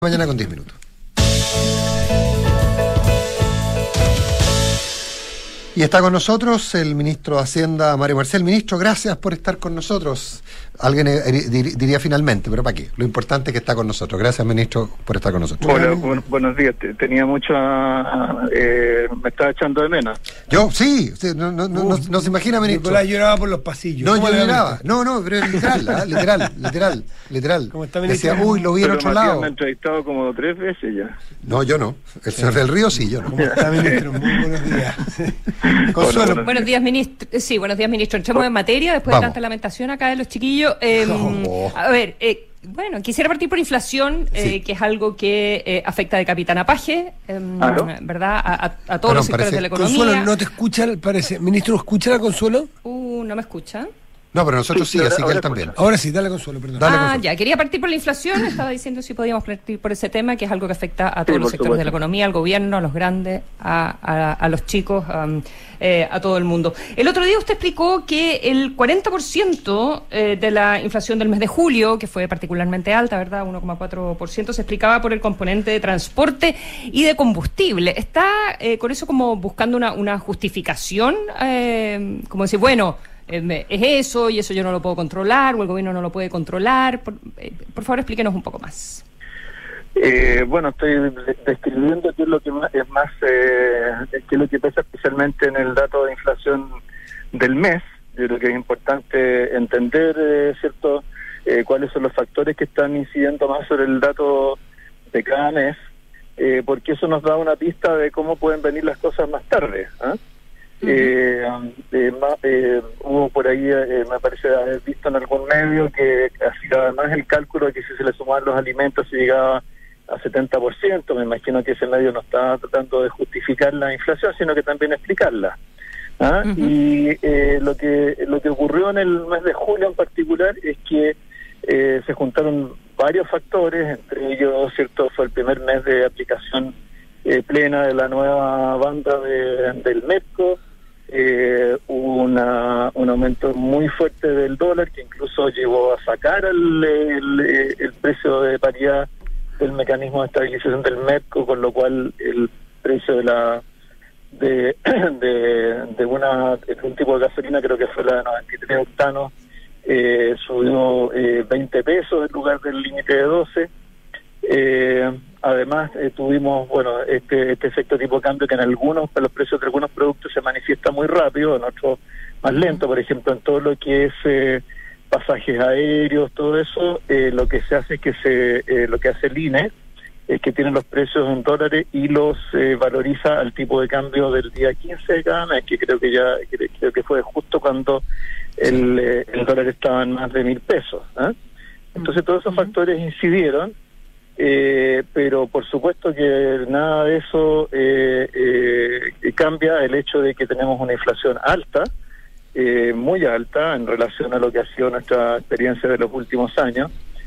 Mañana con 10 minutos. Y está con nosotros el ministro de Hacienda, Mario Marcel. Ministro, gracias por estar con nosotros. Alguien diría finalmente, pero ¿para qué? Lo importante es que está con nosotros. Gracias, ministro, por estar con nosotros. Hola, buenos días. Tenía mucha... me estaba echando de menos. Yo, sí, no se imagina, ministro. Nicolás lloraba por los pasillos. No, yo lloraba. No, pero es literal. ¿Cómo está, ministro? Decía, lo vi en otro lado. Me ha entrevistado como 3 veces ya. No, yo no. El señor del Río sí, yo no. ¿Cómo está, ministro? Muy buenos días. Consuelo. Hola, buenos días, ministro. Sí, buenos días, ministro. Entremos en materia después de tanta lamentación acá de los chiquillos. A ver, bueno, quisiera partir por inflación, que es algo que afecta de capitán a paje, ¿verdad? A todos los sectores de la economía. Consuelo, no te escucha, parece. Ministro, ¿escucha la Consuelo? ¿No me escucha? No, pero nosotros sí, así que él también. Ahora sí, dale, Consuelo, perdón. Ya, quería partir por la inflación. Estaba diciendo si podíamos partir por ese tema, que es algo que afecta a todos los sectores de la economía, al gobierno, a los grandes, a los chicos, a todo el mundo. El otro día usted explicó que el 40% de la inflación del mes de julio, que fue particularmente alta, ¿verdad? 1,4%, se explicaba por el componente de transporte y de combustible. ¿Está con eso como buscando una justificación? Como decir, bueno... es eso, y eso yo no lo puedo controlar, o el gobierno no lo puede controlar. Por favor, explíquenos un poco más. Bueno, estoy describiendo qué es lo que qué es lo que pasa especialmente en el dato de inflación del mes. Yo creo que es importante entender, ¿cierto?, cuáles son los factores que están incidiendo más sobre el dato de cada mes, porque eso nos da una pista de cómo pueden venir las cosas más tarde, ¿eh? Hubo por ahí, me parece haber visto en algún medio que hacía además el cálculo de que si se le sumaban los alimentos se llegaba a 70%. Me imagino que ese medio no está tratando de justificar la inflación, sino que también explicarla. Y lo que ocurrió en el mes de julio en particular es que se juntaron varios factores, entre ellos, cierto, fue el primer mes de aplicación plena de la nueva banda del MEPCO. Hubo un aumento muy fuerte del dólar que incluso llevó a sacar el precio de paridad del mecanismo de estabilización del MEPCO, con lo cual el precio de un tipo de gasolina, creo que fue la de 93 octanos, subió 20 pesos en lugar del límite de 12. Además tuvimos este efecto tipo de cambio que en los precios de algunos productos se manifiesta muy rápido, en otros más lento. Por ejemplo, en todo lo que es pasajes aéreos, todo eso, lo que se hace es que lo que hace el INE es que tiene los precios en dólares y los valoriza al tipo de cambio del día 15 de cada mes, que creo que fue justo cuando el dólar estaba en más de 1.000 pesos, ¿eh? Entonces todos esos factores incidieron. Pero por supuesto que nada de eso cambia el hecho de que tenemos una inflación alta, muy alta en relación a lo que ha sido nuestra experiencia de los últimos años.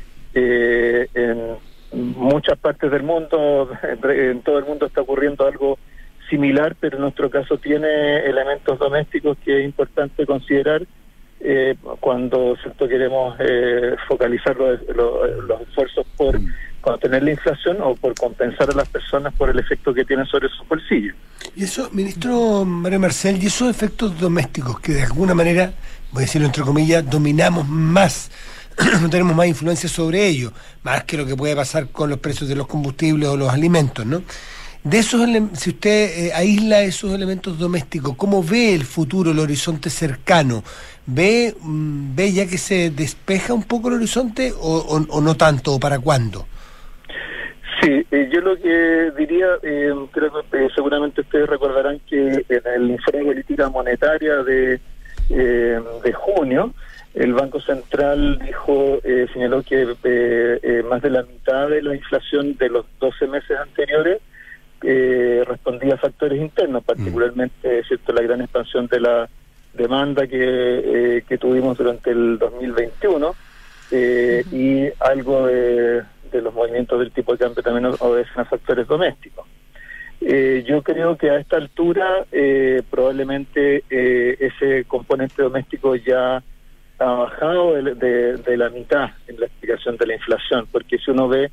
En muchas partes del mundo, en todo el mundo está ocurriendo algo similar, pero en nuestro caso tiene elementos domésticos que es importante considerar cuando, ¿cierto?, queremos focalizar los esfuerzos por contener la inflación o por compensar a las personas por el efecto que tienen sobre sus bolsillos. Y eso, ministro Mario Marcel, y esos efectos domésticos que de alguna manera, voy a decirlo entre comillas, dominamos más, no tenemos más influencia sobre ellos, más que lo que puede pasar con los precios de los combustibles o los alimentos, ¿no? De esos, si usted aísla esos elementos domésticos, ¿cómo ve el futuro, el horizonte cercano? ¿Ve ya que se despeja un poco el horizonte o no tanto, o para cuándo? Sí, yo lo que diría, creo que seguramente ustedes recordarán que en el informe de política monetaria de junio, el Banco Central señaló que más de la mitad de la inflación de los 12 meses anteriores respondía a factores internos, particularmente, ¿cierto?, la gran expansión de la demanda que tuvimos durante el 2021 y algo de los movimientos del tipo de cambio también obedecen a factores domésticos. Yo creo que a esta altura probablemente ese componente doméstico ya ha bajado de la mitad en la explicación de la inflación, porque si uno ve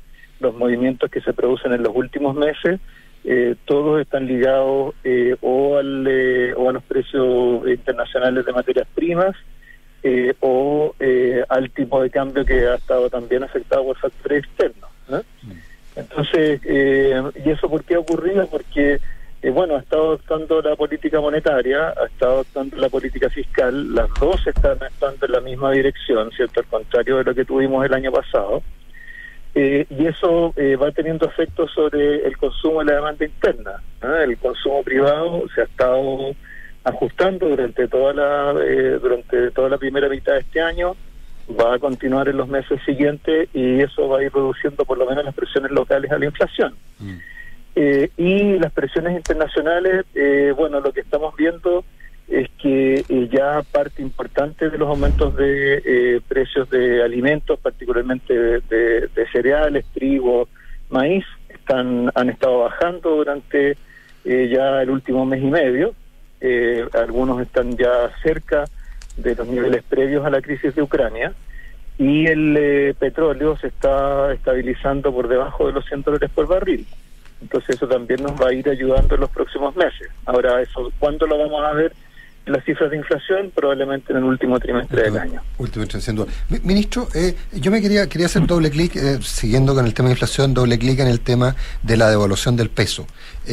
los movimientos que se producen en los últimos meses, todos están ligados o a los precios internacionales de materias primas, o al tipo de cambio que ha estado también afectado por factores externos, ¿no? Entonces, ¿y eso por qué ha ocurrido? Porque, ha estado actuando la política monetaria, ha estado actuando la política fiscal, las dos están actuando en la misma dirección, ¿cierto? Al contrario de lo que tuvimos el año pasado. Y eso va teniendo efectos sobre el consumo y la demanda interna, ¿no? El consumo privado se ha estado ajustando durante toda la primera mitad de este año, va a continuar en los meses siguientes y eso va a ir reduciendo por lo menos las presiones locales a la inflación. Y las presiones internacionales, lo que estamos viendo es que ya parte importante de los aumentos de precios de alimentos, particularmente de cereales, trigo, maíz, han estado bajando durante ya el último mes y medio. Algunos están ya cerca de los niveles previos a la crisis de Ucrania, y el petróleo se está estabilizando por debajo de los $100 por barril. Entonces eso también nos va a ir ayudando en los próximos meses. Ahora, eso, ¿cuándo lo vamos a ver en las cifras de inflación? Probablemente en el último trimestre del año. Último trimestre, sin duda. Ministro, yo me quería hacer doble clic, siguiendo con el tema de inflación, doble clic en el tema de la devaluación del peso.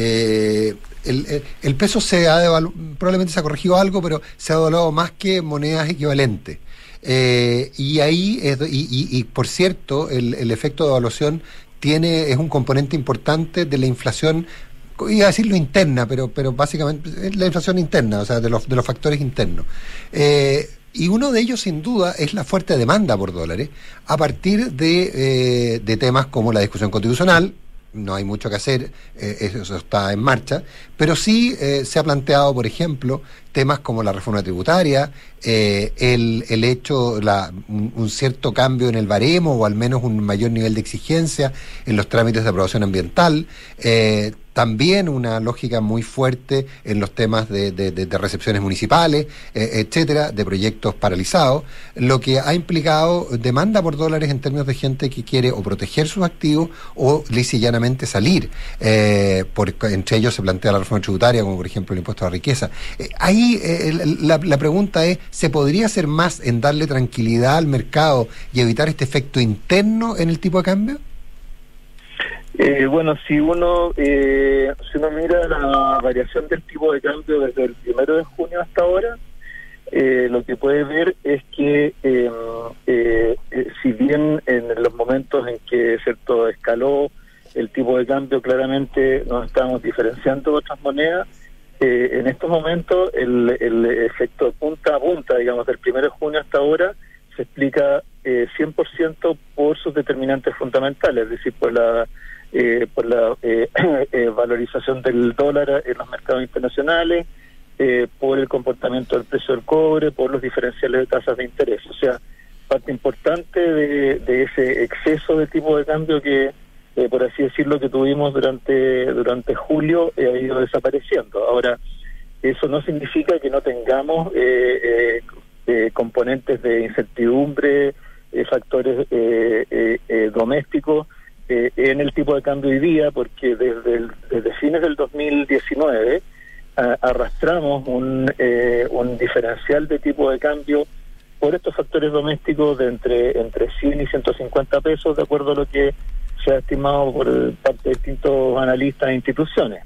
El peso probablemente se ha corregido algo, pero se ha devaluado más que monedas equivalentes. Y ahí, y por cierto, el efecto de devaluación es un componente importante de la inflación, iba a decirlo interna, pero básicamente es la inflación interna, o sea, de los factores internos. Y uno de ellos, sin duda, es la fuerte demanda por dólares, a partir de temas como la discusión constitucional. No hay mucho que hacer, eso está en marcha, pero sí se ha planteado, por ejemplo, temas como la reforma tributaria, el hecho, un cierto cambio en el baremo, o al menos un mayor nivel de exigencia en los trámites de aprobación ambiental, también una lógica muy fuerte en los temas de recepciones municipales, etcétera, de proyectos paralizados, lo que ha implicado demanda por dólares en términos de gente que quiere o proteger sus activos o lisa y llanamente salir. Entre ellos se plantea la reforma tributaria, como por ejemplo el impuesto a la riqueza. Ahí la pregunta es, ¿se podría hacer más en darle tranquilidad al mercado y evitar este efecto interno en el tipo de cambio? Si uno mira la variación del tipo de cambio desde el 1 de junio hasta ahora, lo que puede ver es que si bien en los momentos en que escaló el tipo de cambio, claramente nos estamos diferenciando de otras monedas, en estos momentos el efecto punta a punta, digamos, del 1 de junio hasta ahora, se explica 100% por sus determinantes fundamentales, es decir, por la valorización del dólar en los mercados internacionales, por el comportamiento del precio del cobre, por los diferenciales de tasas de interés. O sea, parte importante de ese exceso de tipo de cambio que, por así decirlo, que tuvimos durante julio, ha ido desapareciendo. Ahora, eso no significa que no tengamos componentes de incertidumbre, factores domésticos en el tipo de cambio hoy día, porque desde fines del 2019 arrastramos un diferencial de tipo de cambio por estos factores domésticos de entre 100 y 150 pesos, de acuerdo a lo que se ha estimado por parte de distintos analistas e instituciones.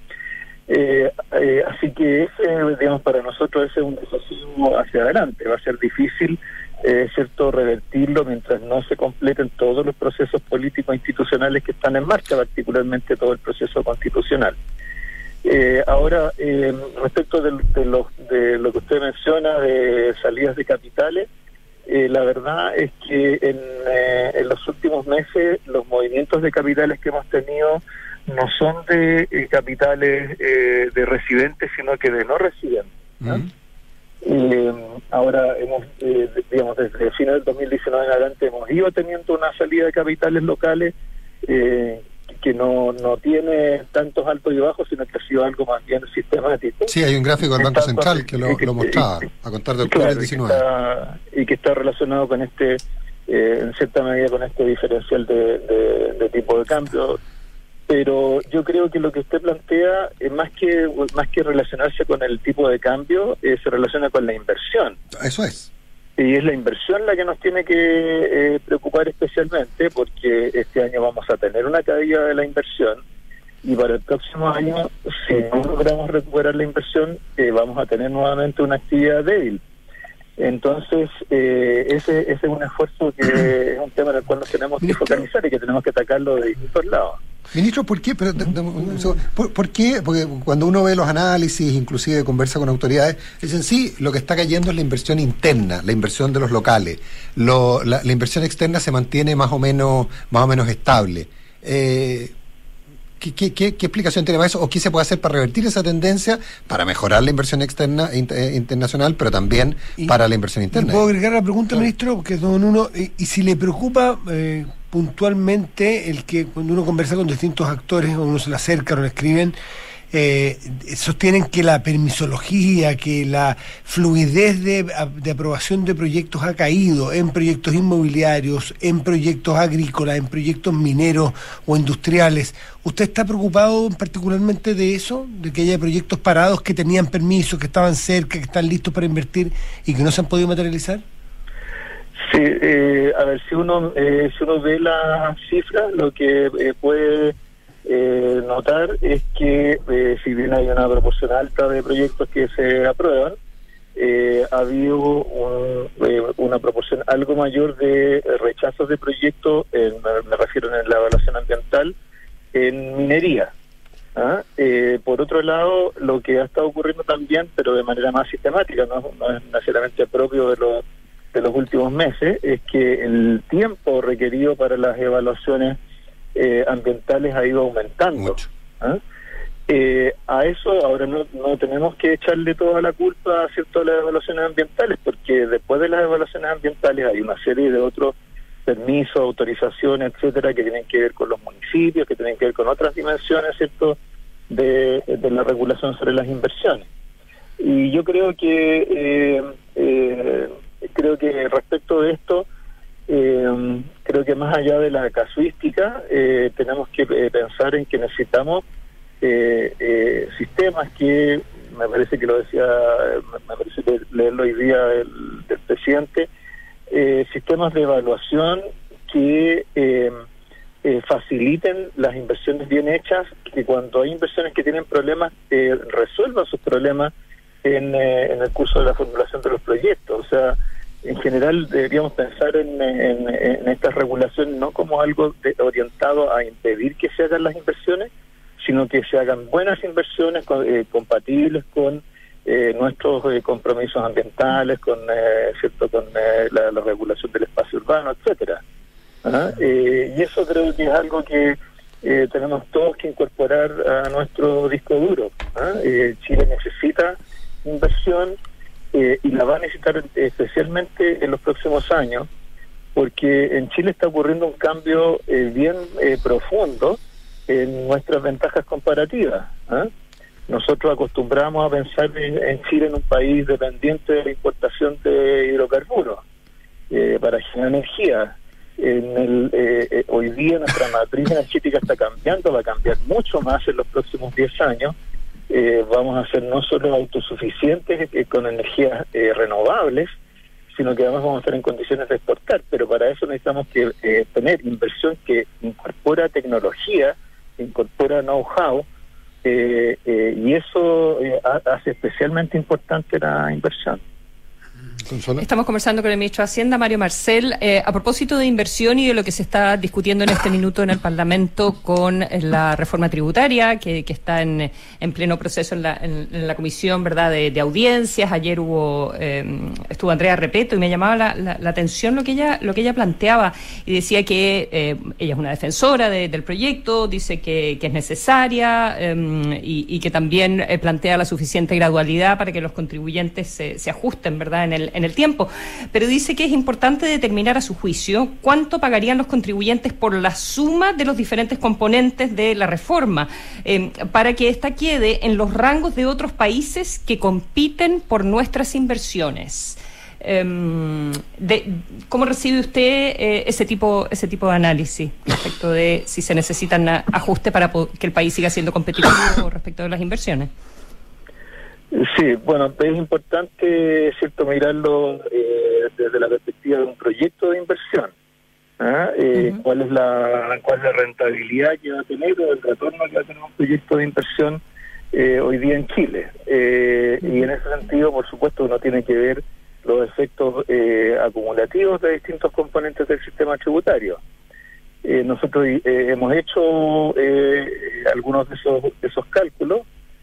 Así que para nosotros ese es un desafío hacia adelante. Va a ser difícil, revertirlo mientras no se completen todos los procesos políticos institucionales que están en marcha, particularmente todo el proceso constitucional. Ahora, respecto de lo que usted menciona de salidas de capitales, la verdad es que en los últimos meses los movimientos de capitales que hemos tenido no son de capitales de residentes, sino que de no residentes, ¿no? Ahora desde fines del 2019 en adelante hemos ido teniendo una salida de capitales locales que no tiene tantos altos y bajos, sino que ha sido algo más bien sistemático. Sí, hay un gráfico del Banco Central que lo mostraba, a contar de octubre del 19. Y que está relacionado con este en cierta medida con este diferencial de tipo de cambio. Pero yo creo que lo que usted plantea, más que relacionarse con el tipo de cambio, se relaciona con la inversión. Eso es. Y es la inversión la que nos tiene que preocupar especialmente, porque este año vamos a tener una caída de la inversión, y para el próximo año, si no logramos recuperar la inversión, vamos a tener nuevamente una actividad débil. Entonces, ese es un esfuerzo que es un tema en el cual nos tenemos que focalizar y que tenemos que atacarlo de distintos lados. Ministro, ¿por qué? ¿Por qué? Porque cuando uno ve los análisis, inclusive conversa con autoridades, dicen sí, lo que está cayendo es la inversión interna, la inversión de los locales. La inversión externa se mantiene más o menos estable. ¿Qué explicación tiene para eso? ¿O qué se puede hacer para revertir esa tendencia, para mejorar la inversión externa internacional, pero también para la inversión interna? ¿Puedo agregar la pregunta, ministro? Porque don uno, y si le preocupa puntualmente el que cuando uno conversa con distintos actores, o uno se le acerca o le escriben, sostienen que la permisología, que la fluidez de aprobación de proyectos ha caído en proyectos inmobiliarios, en proyectos agrícolas, en proyectos mineros o industriales. ¿Usted está preocupado particularmente de eso? ¿De que haya proyectos parados que tenían permiso, que estaban cerca, que están listos para invertir y que no se han podido materializar? Sí, a ver, si uno ve las cifras, lo que puede notar es que si bien hay una proporción alta de proyectos que se aprueban, ha habido una proporción algo mayor de rechazos de proyectos, me refiero en la evaluación ambiental, en minería. Por otro lado, lo que ha estado ocurriendo también, pero de manera más sistemática, no es necesariamente propio de los últimos meses, es que el tiempo requerido para las evaluaciones ambientales ha ido aumentando. A eso ahora no tenemos que echarle toda la culpa a ciertas las evaluaciones ambientales, porque después de las evaluaciones ambientales hay una serie de otros permisos, autorizaciones, etcétera, que tienen que ver con los municipios, que tienen que ver con otras dimensiones, ¿cierto?, de la regulación sobre las inversiones. Y yo creo que respecto de esto, creo que más allá de la casuística, tenemos que pensar en que necesitamos sistemas que, me parece que lo decía, me parece leerlo hoy día del presidente, sistemas de evaluación que faciliten las inversiones bien hechas, que cuando hay inversiones que tienen problemas, resuelvan sus problemas en el curso de la formulación de los proyectos. O sea, en general deberíamos pensar en esta regulación no como algo orientado a impedir que se hagan las inversiones, sino que se hagan buenas inversiones compatibles con nuestros compromisos ambientales, con la regulación del espacio urbano, etcétera. Y eso creo que es algo que tenemos todos que incorporar a nuestro disco duro. Chile necesita inversión, y la va a necesitar especialmente en los próximos años, porque en Chile está ocurriendo un cambio bien profundo en nuestras ventajas comparativas. Nosotros acostumbramos a pensar en Chile en un país dependiente de la importación de hidrocarburos para generar energía. Hoy día nuestra matriz energética está cambiando, va a cambiar mucho más en los próximos 10 años. Vamos a ser no solo autosuficientes con energías renovables, sino que además vamos a estar en condiciones de exportar, pero para eso necesitamos que tener inversión que incorpora tecnología, incorpora know-how, y eso hace especialmente importante la inversión. Consuelo. Estamos conversando con el ministro de Hacienda, Mario Marcel, a propósito de inversión y de lo que se está discutiendo en este minuto en el Parlamento con la reforma tributaria que está en pleno proceso en la comisión, ¿verdad?, de audiencias. Ayer estuvo Andrea Repeto y me llamaba la atención lo que ella planteaba, y decía que ella es una defensora del proyecto, dice que es necesaria, y que también plantea la suficiente gradualidad para que los contribuyentes se ajusten, ¿verdad?, en el tiempo, pero dice que es importante determinar a su juicio cuánto pagarían los contribuyentes por la suma de los diferentes componentes de la reforma, para que ésta quede en los rangos de otros países que compiten por nuestras inversiones. ¿Cómo recibe usted ese tipo de análisis respecto de si se necesitan ajustes para que el país siga siendo competitivo respecto de las inversiones? Sí, bueno, es importante, cierto, mirarlo desde la perspectiva de un proyecto de inversión. ¿Cuál es la rentabilidad que va a tener o el retorno que va a tener un proyecto de inversión hoy día en Chile? Y en ese sentido, por supuesto, uno tiene que ver los efectos acumulativos de distintos componentes del sistema tributario. Nosotros hemos hecho algunos de esos cálculos.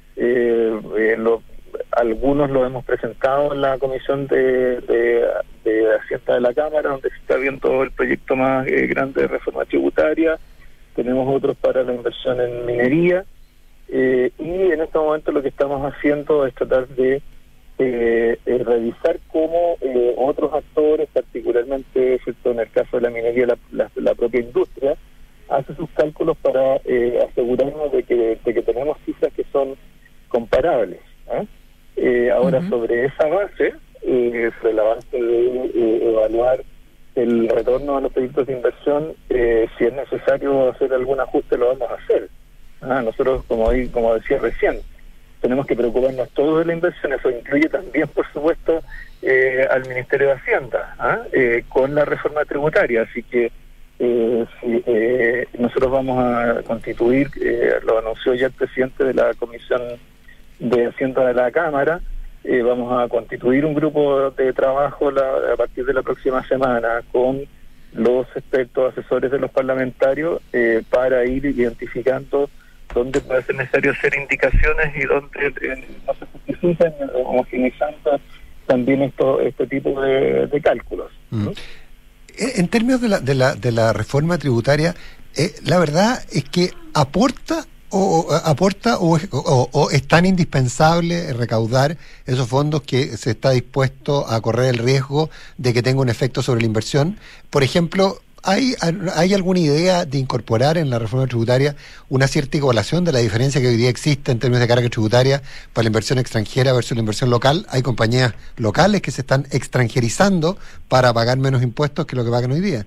Algunos los hemos presentado en la Comisión de Hacienda de la Cámara, donde se está viendo el proyecto más grande de reforma tributaria. Tenemos otros para la inversión en minería. Y en este momento lo que estamos haciendo es tratar de revisar cómo otros actores, particularmente, ¿cierto?, en el caso de la minería, la propia industria, hace sus cálculos para asegurarnos de que tenemos cifras que son comparables. Ahora, sobre esa base, sobre la base de evaluar el retorno a los proyectos de inversión, si es necesario hacer algún ajuste, lo vamos a hacer. Nosotros, como decía recién, tenemos que preocuparnos todos de la inversión. Eso incluye también, por supuesto, al Ministerio de Hacienda, con la reforma tributaria. Así que nosotros vamos a constituir, lo anunció ya el presidente de la Comisión de Hacienda de la Cámara, vamos a constituir un grupo de trabajo a partir de la próxima semana con los expertos asesores de los parlamentarios para ir identificando dónde puede ser necesario hacer indicaciones y dónde no se justifican, homogeneizando también este tipo de cálculos. En términos de la reforma tributaria, la verdad es que aporta o es tan indispensable recaudar esos fondos que se está dispuesto a correr el riesgo de que tenga un efecto sobre la inversión. Por ejemplo, ¿hay alguna idea de incorporar en la reforma tributaria una cierta igualación de la diferencia que hoy día existe en términos de carga tributaria para la inversión extranjera versus la inversión local? Hay compañías locales que se están extranjerizando para pagar menos impuestos que lo que pagan hoy día.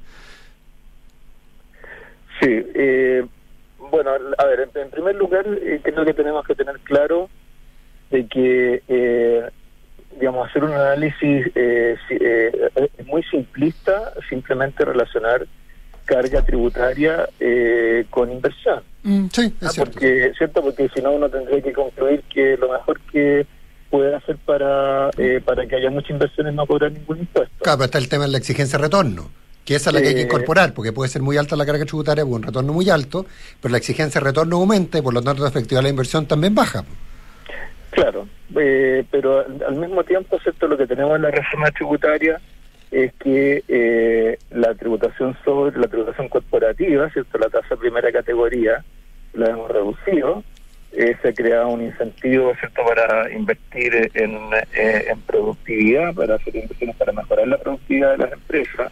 Sí, bueno, a ver, en primer lugar, creo que tenemos que tener claro de que, digamos, hacer un análisis es muy simplista, simplemente relacionar carga tributaria con inversión. Sí, es cierto. Porque si no uno tendría que concluir que lo mejor que puede hacer para que haya mucha inversión es no cobrar ningún impuesto. Claro, pero está el tema de la exigencia de retorno, que esa es la que hay que incorporar, porque puede ser muy alta la carga tributaria con un retorno muy alto, pero la exigencia de retorno aumenta y por lo tanto la efectividad de la inversión también baja. Claro, pero al mismo tiempo, ¿cierto?, lo que tenemos en la reforma tributaria es que la tributación corporativa, ¿cierto?, la tasa primera categoría, la hemos reducido. Se ha creado un incentivo, ¿cierto?, para invertir en productividad, para hacer inversiones para mejorar la productividad de las empresas.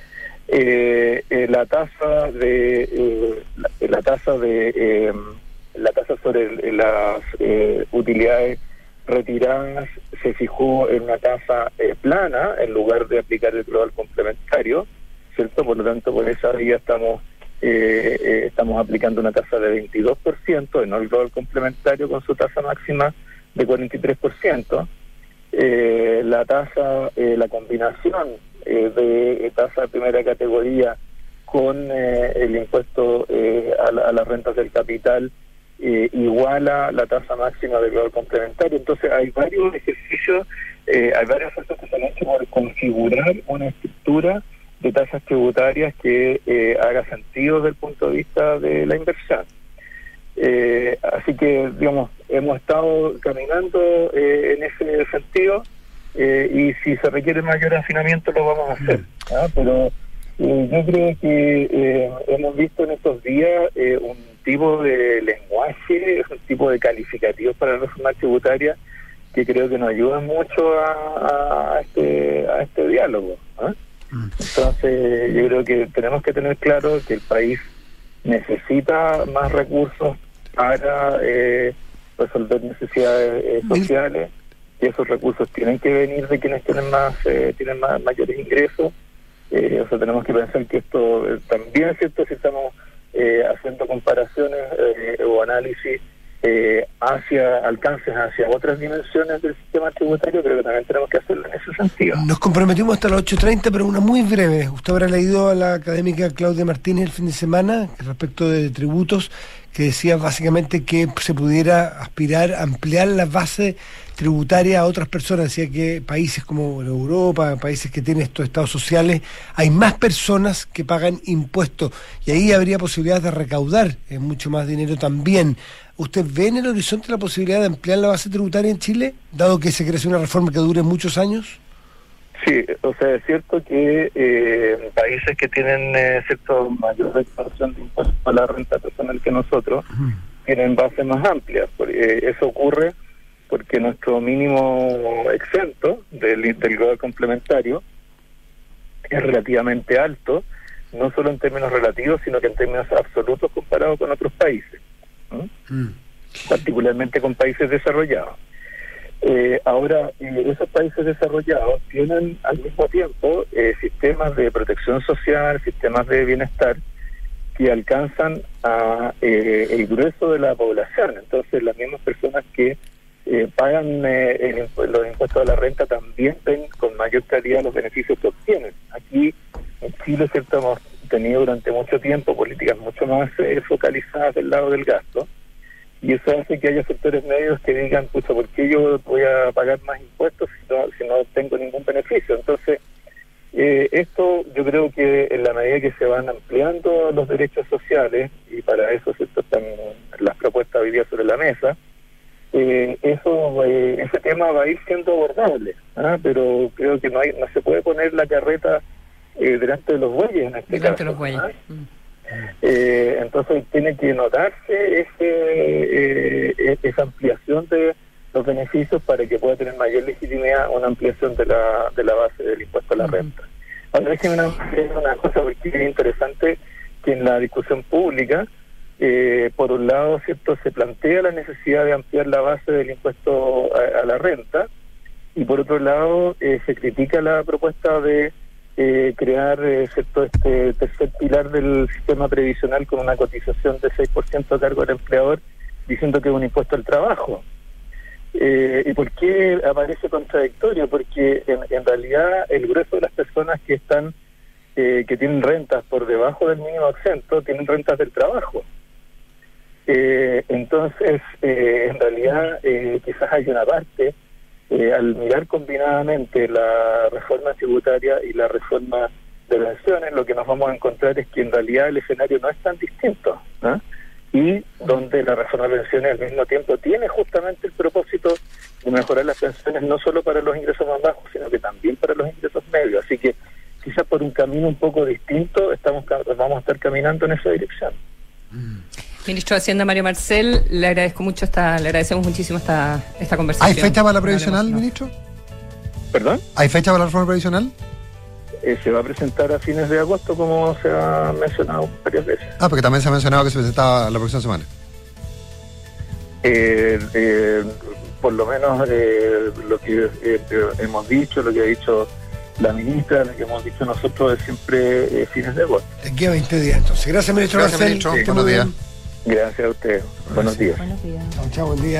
La tasa sobre las utilidades retiradas se fijó en una tasa plana en lugar de aplicar el global complementario, ¿cierto? Por lo tanto, por esa vía estamos aplicando una tasa de 22%, no el global complementario con su tasa máxima de 43%. La combinación de tasa de primera categoría con el impuesto a las rentas del capital iguala la tasa máxima del global complementario. Entonces hay varios ejercicios, hay varios esfuerzos que se han hecho por configurar una estructura de tasas tributarias que haga sentido desde el punto de vista de la inversión. Así que, digamos, hemos estado caminando en ese sentido. Y si se requiere mayor afinamiento lo vamos a hacer, pero yo creo que hemos visto en estos días un tipo de lenguaje, un tipo de calificativos para la reforma tributaria que creo que nos ayudan mucho a este diálogo. Entonces yo creo que tenemos que tener claro que el país necesita más recursos para resolver necesidades sociales. y esos recursos tienen que venir de quienes tienen mayores ingresos. O sea, tenemos que pensar que esto también es cierto si estamos haciendo comparaciones o análisis alcances hacia otras dimensiones del sistema tributario, pero que también tenemos que hacerlo en ese sentido. Nos comprometimos hasta las 8:30, pero una muy breve. Usted habrá leído a la académica Claudia Martínez el fin de semana respecto de tributos, que decía básicamente que se pudiera aspirar a ampliar la base tributaria a otras personas. Decía que países como Europa, países que tienen estos estados sociales, hay más personas que pagan impuestos y ahí habría posibilidades de recaudar mucho más dinero también. ¿Usted ve en el horizonte la posibilidad de ampliar la base tributaria en Chile, dado que se crece una reforma que dure muchos años? Sí, o sea, es cierto que países que tienen mayor expansión de impuestos a la renta personal que nosotros tienen bases más amplias. Eso ocurre porque nuestro mínimo exento del GOE complementario es relativamente alto, no solo en términos relativos, sino que en términos absolutos comparado con otros países, particularmente con países desarrollados. Ahora, esos países desarrollados tienen al mismo tiempo sistemas de protección social, sistemas de bienestar que alcanzan a el grueso de la población. Entonces, las mismas personas que pagan los impuestos a la renta también ven con mayor claridad los beneficios que obtienen. Aquí en Chile, ¿cierto?, hemos tenido durante mucho tiempo políticas mucho más focalizadas del lado del gasto. Y eso hace que haya sectores medios que digan, pucha, ¿por qué yo voy a pagar más impuestos si no tengo ningún beneficio? Entonces, esto yo creo que en la medida que se van ampliando los derechos sociales, y para eso están las propuestas hoy día sobre la mesa, ese tema va a ir siendo abordable, pero creo que no se puede poner la carreta delante de los bueyes en este caso. Delante de los bueyes. Entonces tiene que notarse esa ampliación de los beneficios para que pueda tener mayor legitimidad una ampliación de la base del impuesto a la renta. Ahora déjenme decir una cosa, porque es interesante que en la discusión pública, por un lado, cierto, se plantea la necesidad de ampliar la base del impuesto a la renta, y por otro lado se critica la propuesta de crear este tercer pilar del sistema previsional con una cotización de 6% a cargo del empleador, diciendo que es un impuesto al trabajo. ¿Y por qué aparece contradictorio? Porque en realidad el grueso de las personas que tienen rentas por debajo del mínimo exento tienen rentas del trabajo. Entonces, en realidad quizás hay una parte, al mirar combinadamente la reforma tributaria y la reforma de pensiones, lo que nos vamos a encontrar es que en realidad el escenario no es tan distinto, y donde la reforma de pensiones al mismo tiempo tiene justamente el propósito de mejorar las pensiones no solo para los ingresos más bajos, sino que también para los ingresos medios. Así que quizás por un camino un poco distinto vamos a estar caminando en esa dirección. Ministro de Hacienda Mario Marcel, le agradecemos muchísimo esta conversación. ¿Hay fecha para la previsional, ministro? ¿Perdón? ¿Hay fecha para la reforma previsional? Se va a presentar a fines de agosto, como se ha mencionado varias veces. Porque también se ha mencionado que se presentaba la próxima semana. Por lo menos lo que hemos dicho, lo que ha dicho la ministra, lo que hemos dicho nosotros es siempre fines de agosto. De aquí a 20 días, entonces. Gracias, ministro Marcel. Buenos días. Gracias a usted. Buenos días. Buenos días. Chao, buen día.